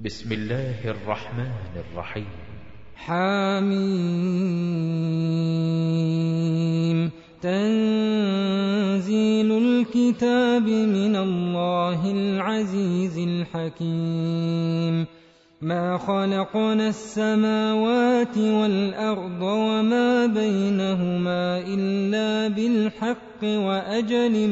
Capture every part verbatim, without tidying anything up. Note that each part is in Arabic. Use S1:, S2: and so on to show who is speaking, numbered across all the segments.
S1: بسم الله الرحمن الرحيم.
S2: حميم. تنزيل الكتاب من الله العزيز الحكيم. ما خلقنا السماوات والأرض وما بينهما إلا بالحق وأجل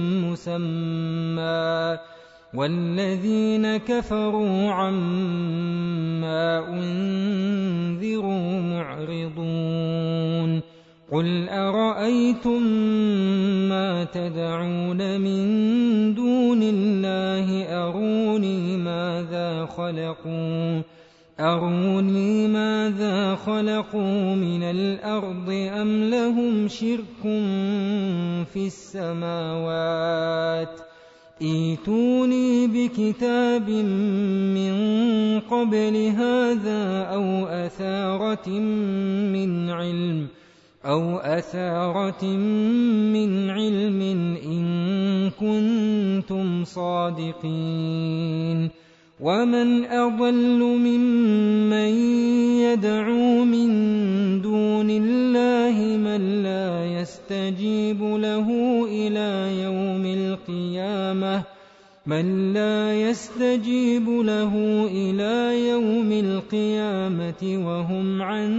S2: مسمى، والذين كفروا عما أنذروا معرضون. قل أرأيتم ما تدعون من دون الله أروني ماذا خلقوا أروني ماذا خلقوا من الأرض أم لهم شرك في السماوات؟ ائتوني بكتاب من قبل هذا أو أثارة من علم أو أثارة من علم إن كنتم صادقين. ومن أضل ممن يدعو من دون الله من لا يستجيب له إلى يوم القيامة من لا يستجيب له إلى يوم القيامة وهم عن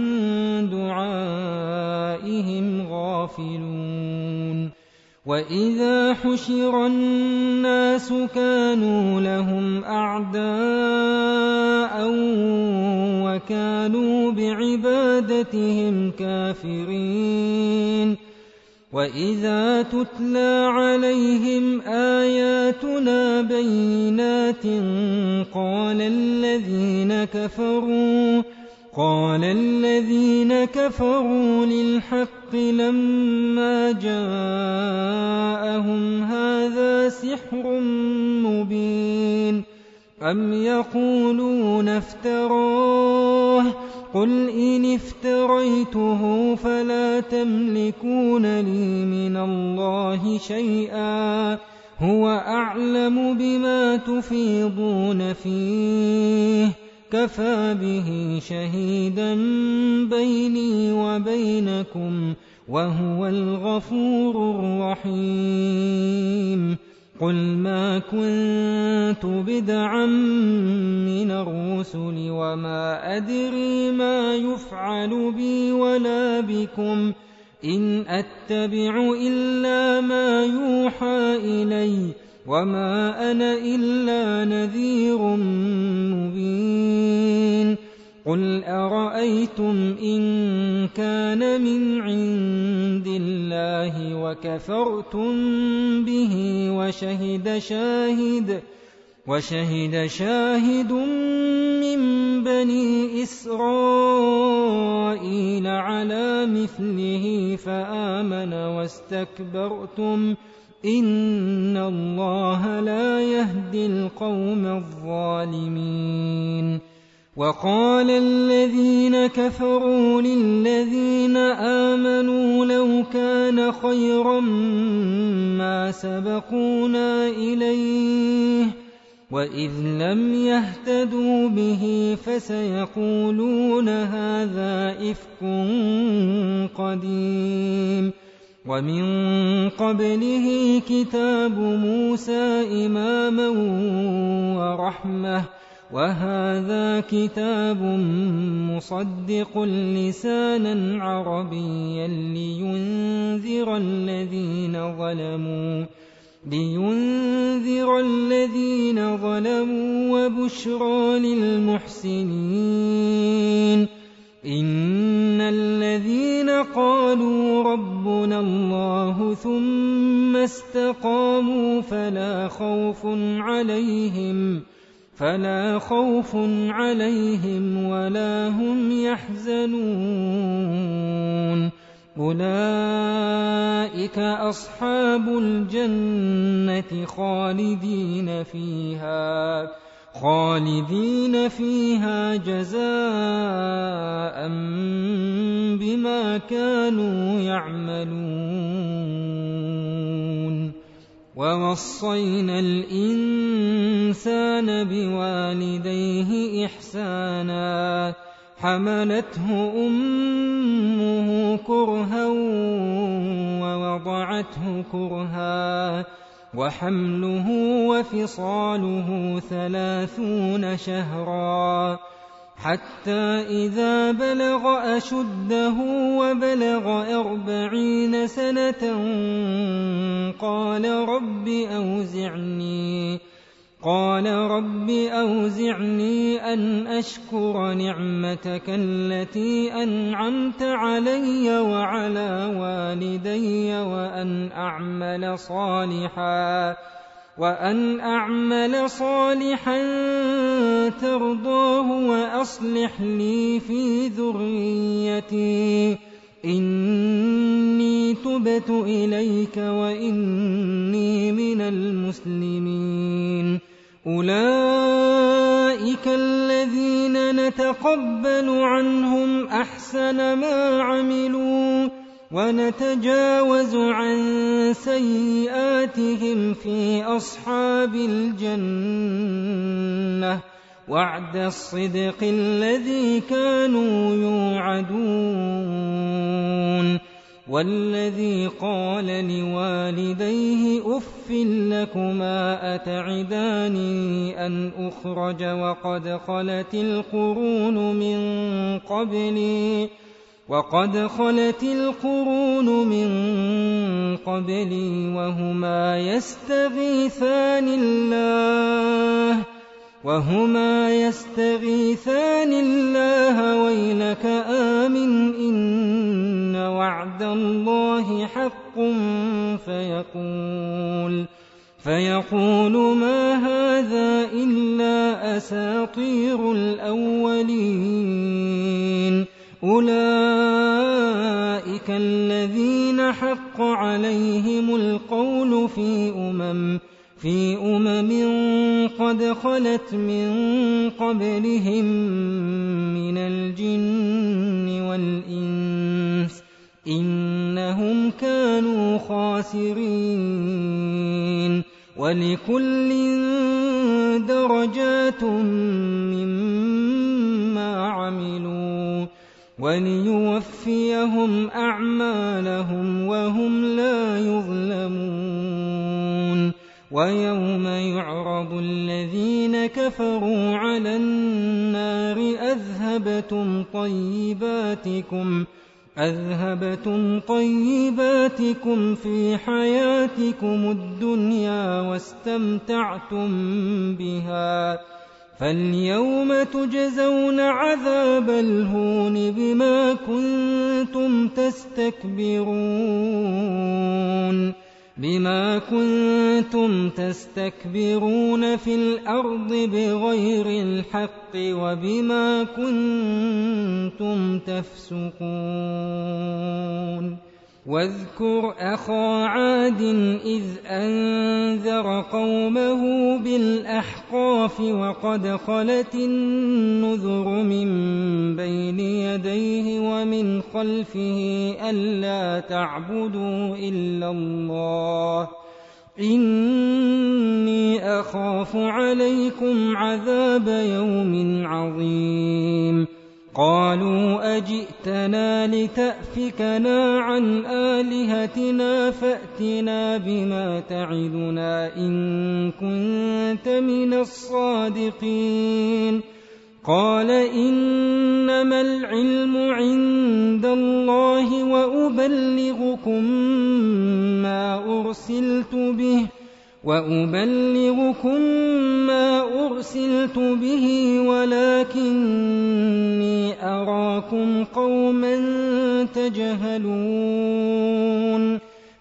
S2: دعائهم غافلون. وإذا حشر الناس كانوا لهم أعداء وكانوا بعبادتهم كافرين. وإذا تتلى عليهم آياتنا بينات قال الذين كفروا قال الذين كفروا للحق لما جاءهم هذا سحر مبين أم يقولون افتراه قل إن افتريته فلا تملكون لي من الله شيئا هو أعلم بما تفيضون فيه كفى به شهيدا بيني وبينكم وهو الغفور الرحيم. قل ما كنت بدعا من الرسل وما أدري ما يفعل بي ولا بكم إن أتبع إلا ما يوحى إلي وما أنا إلا نذير مبين. قل أرأيتم إن كان من عند الله وكفرتم به وشهد شاهد وشهد شاهد من بني إسرائيل على مثله فآمن واستكبرتم إن الله لا يهدي القوم الظالمين. وقال الذين كفروا للذين آمنوا لو كان خيرا ما سبقونا إليه وإذ لم يهتدوا به فسيقولون هذا إفك قديم. ومن قبله كتاب موسى إماما ورحمة وهذا كتاب مصدق لسانا عربيا لينذر الذين ظلموا لينذر الذين ظلموا وبشرى للمحسنين. إن الذين قالوا ربنا الله ثم استقاموا فلا خوف عليهم فلا خوف عليهم ولا هم يحزنون. أولئك أصحاب الجنة خالدين فيها خالدين فيها جزاء بما كانوا يعملون. ووصينا الإنسان بوالديه إحسانا حملته أمه كرها ووضعته كرها وحمله وفصاله ثلاثون شهرا حتى إذا بلغ أشده وبلغ أربعين سنة قال رب أوزعني قال رب أوزعني أن أشكر نعمتك التي أنعمت علي وعلى والدي وأن أعمل صالحا وأن أعمل صالحا ترضاه وأصلح لي في ذريتي إني تبت إليك وإني من المسلمين أولئك الذين نتقبل عنهم أحسن ما عملوا ونتجاوز عن سيئاتهم في أصحاب الجنة وعد الصدق الذي كانوا يوعدون والذي قال لوالديه أف لكما أتعداني أن أخرج وقد خلت القرون من قبلي وقد خلت القرون من قبلي وهما يستغيثان الله وهما يستغيثان الله ويلك آمن إن وعد الله حق فيقول فيقول ما هذا إلا أساطير الأولين أولئك الذين حق عليهم القول في أمم في أمم قد خلت من قبلهم من الجن والإنس إنهم كانوا خاسرين ولكل درجات مما عملوا وليوفيهم أعمالهم وهم لا يظلمون ويوم يعرض الذين كفروا على النار أذهبتم طيباتكم أذهبتم طيباتكم في حياتكم الدنيا واستمتعتم بها فاليوم تجزون عذاب الهون بما كنتم تستكبرون بما كنتم تستكبرون في الأرض بغير الحق وبما كنتم تفسقون واذكر أخا عاد إذ أنذر قومه بالأحقاف وقد خلت النذر من بين يديه ومن خلفه ألا تعبدوا إلا الله إني أخاف عليكم عذاب يوم عظيم قالوا أجئتنا لتأفكنا عن آلهتنا فأتنا بما تعدنا إن كنت من الصادقين قال إنما العلم عند الله وأبلغكم ما أرسلت به وأبلغكم ما أرسلت به ولكني أراكم قوما تجهلون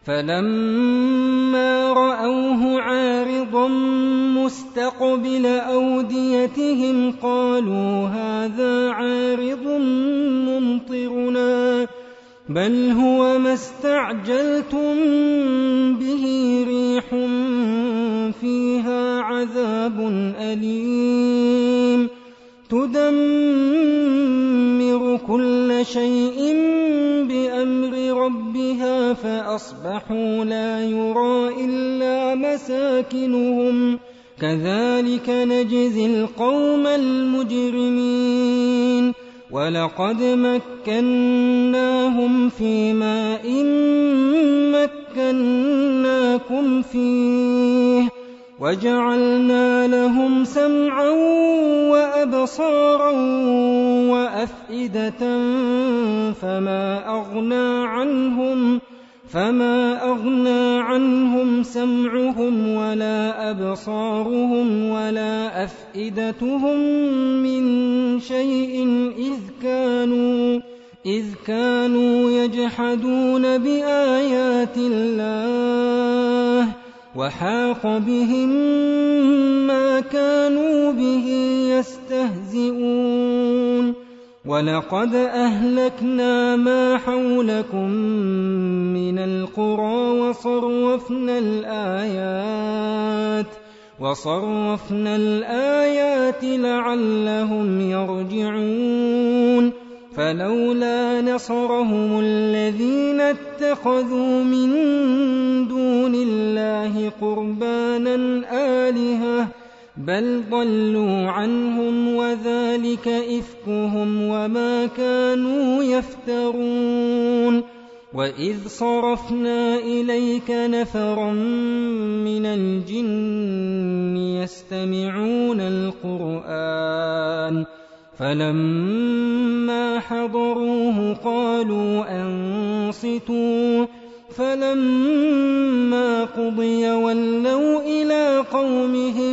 S2: فلما رأوه عارضا مستقبل أوديتهم قالوا هذا عارض ممطرنا بل هو ما استعجلتم به ريح فيها عذاب أليم تدمر كل شيء بأمر ربها فأصبحوا لا يرى إلا ومساكنهم كذلك نجزي القوم المجرمين ولقد مكناهم في ماء مكناكم فيه وجعلنا لهم سمعا وأبصارا وأفئدة فما أغنى عنهم فما أغنى عنهم سمعهم ولا أبصارهم ولا أفئدتهم من شيء إذ كانوا إذ كانوا يجحدون بآيات الله وحاق بهم ما كانوا به يستهزئون ولقد أهلكنا ما حولكم من القرى وصرفنا الآيات وصرفنا الآيات لعلهم يرجعون فلولا نصرهم الذين اتخذوا من دون الله قربانا آلهة بل ضلوا عنهم وذلك إفكهم وما كانوا يفترون وإذ صرفنا إليك نفرا من الجن يستمعون القرآن فلما حضروه قالوا أنصتوا فلما قضي ولوا إلى قومهم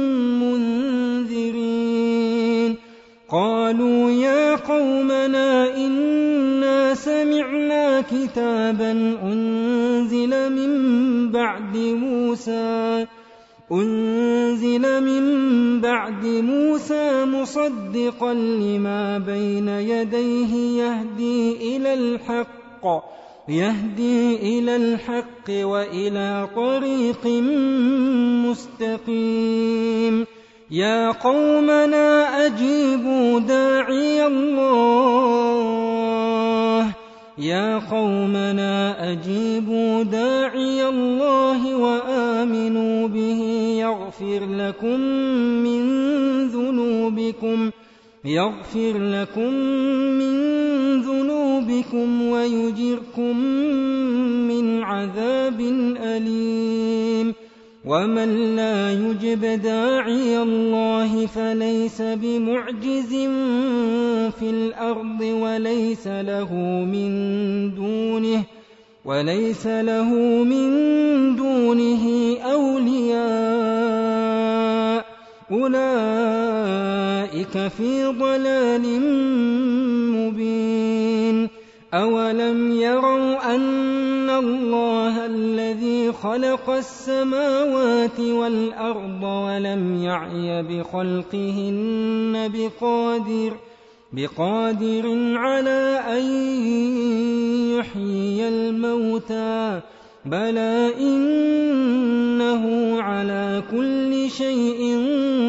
S2: منذرين قالوا يا قومنا إنا سمعنا كتابا أنزل من بعد موسى أنزل من بعد موسى مصدقا لما بين يديه يهدي إلى الحق يهدي إلى الحق وإلى طريق مستقيم يا قومنا أجيبوا داعي الله يا قومنا أجيبوا داعي الله وآمنوا به يغفر لكم من ذنوبكم يغفر لكم من ذنوبكم ويجركم من عذاب أليم ومن لا يجب داعي الله فليس بمعجز في الأرض وليس له من دونه وليس له من دونه أولياء أولئك في ضلال مبين أولم يروا أن الله الذي خلق السماوات والأرض ولم يعي بخلقهن بقادر بقادر على أن يحيي الموتى بلى إنه على كل شيء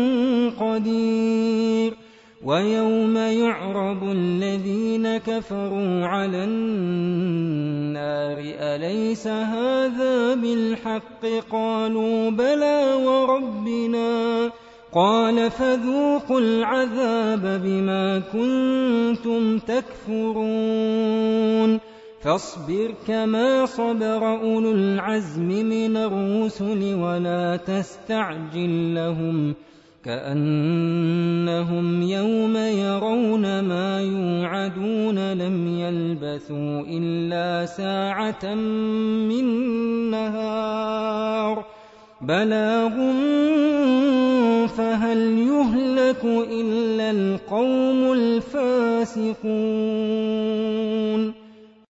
S2: قدير ويوم يعرض الذين كفروا على النار أليس هذا بالحق قالوا بلى وربنا قال فذوقوا العذاب بما كنتم تكفرون فاصبر كما صبر أولو العزم من الرسل ولا تستعجل لهم كأنهم يوم يرون ما يوعدون لم يلبثوا إلا ساعة من نهار بلاغ فهل يهلك إلا القوم الفاسقون